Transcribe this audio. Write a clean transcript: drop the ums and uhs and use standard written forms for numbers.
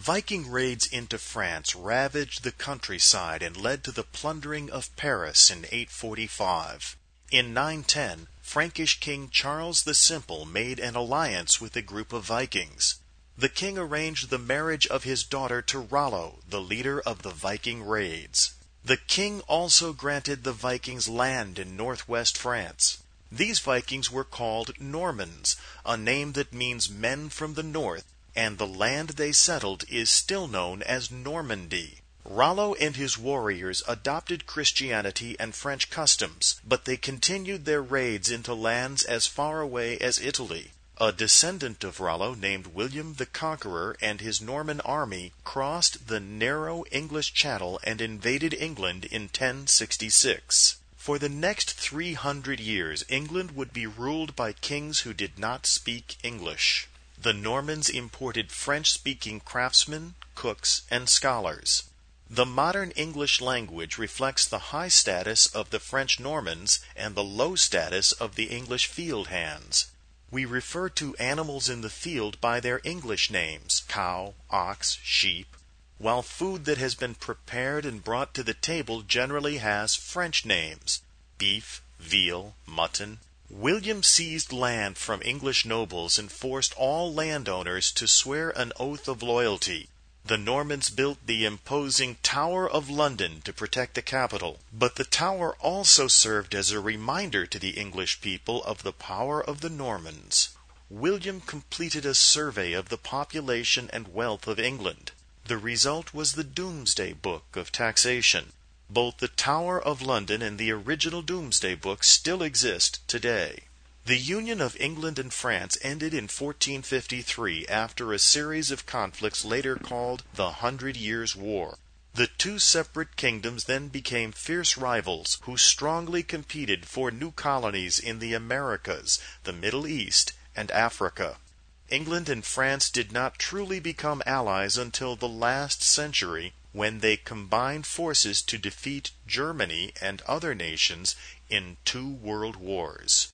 Viking raids into France ravaged the countryside and led to the plundering of Paris in 845. In 910, Frankish King Charles the Simple made an alliance with a group of Vikings. The king arranged the marriage of his daughter to Rollo, the leader of the Viking raids. The king also granted the Vikings land in northwest France. These Vikings were called Normans, a name that means men from the north, and the land they settled is still known as Normandy. Rollo and his warriors adopted Christianity and French customs, but they continued their raids into lands as far away as Italy. A descendant of Rollo named William the Conqueror and his Norman army crossed the narrow English Channel and invaded England in 1066. For the next 300 years, England would be ruled by kings who did not speak English. The Normans imported French-speaking craftsmen, cooks, and scholars. The modern English language reflects the high status of the French Normans and the low status of the English field hands. We refer to animals in the field by their English names, cow, ox, sheep, while food that has been prepared and brought to the table generally has French names, beef, veal, mutton. William seized land from English nobles and forced all landowners to swear an oath of loyalty. The Normans built the imposing Tower of London to protect the capital, but the tower also served as a reminder to the English people of the power of the Normans. William completed a survey of the population and wealth of England. The result was the Domesday Book of taxation. Both the Tower of London and the original Domesday Book still exist today. The union of England and France ended in 1453 after a series of conflicts later called the 100 Years' War. The two separate kingdoms then became fierce rivals who strongly competed for new colonies in the Americas, the Middle East, and Africa. England and France did not truly become allies until the last century, when they combined forces to defeat Germany and other nations in 2 world wars.